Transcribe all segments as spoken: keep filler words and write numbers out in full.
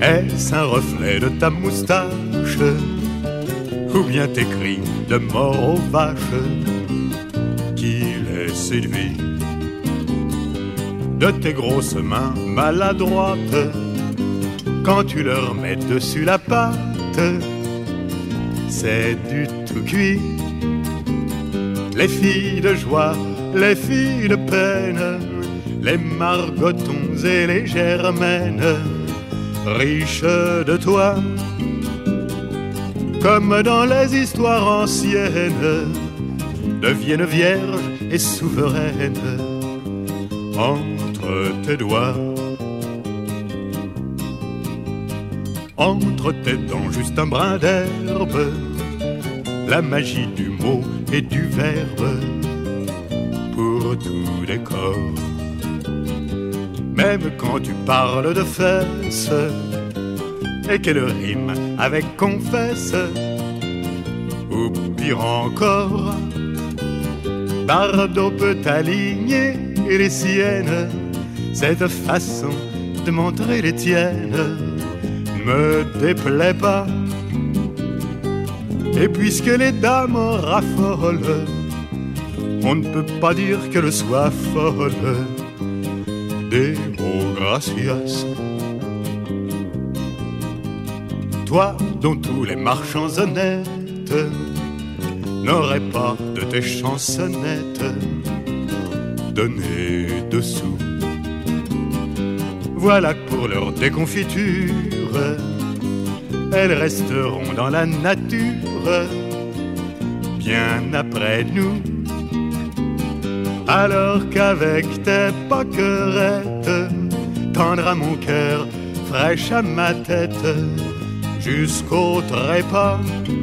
Est-ce un reflet de ta moustache ou bien tes cris de mort aux vaches qui les séduit? De tes grosses mains maladroites quand tu leur mets dessus la pâte, c'est du tout cuit. Les filles de joie, les filles de peine, les margotons et les germaines, riches de toi, comme dans les histoires anciennes, deviennent vierges et souveraines entre tes doigts. Entre tes dents juste un brin d'herbe, la magie du mot et du verbe pour tous les corps. Même quand tu parles de fesses et qu'elle rime avec confesse, ou pire encore, Bardot peut aligner les siennes. Cette façon de montrer les tiennes me déplaît pas. Et puisque les dames en raffolent, on ne peut pas dire qu'elles soient folles. Des mots gracias. Toi dont tous les marchands honnêtes n'auraient pas de tes chansonnettes donné dessous. Voilà que pour leur déconfiture, elles resteront dans la nature bien après nous. Alors qu'avec tes poquerettes, tendre à mon cœur, fraîche à ma tête, jusqu'au trépas.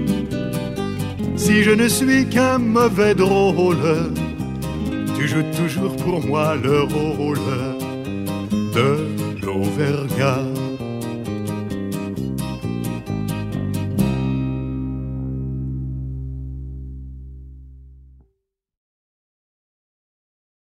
Si je ne suis qu'un mauvais drôle, tu joues toujours pour moi le rôle de l'Auvergnat.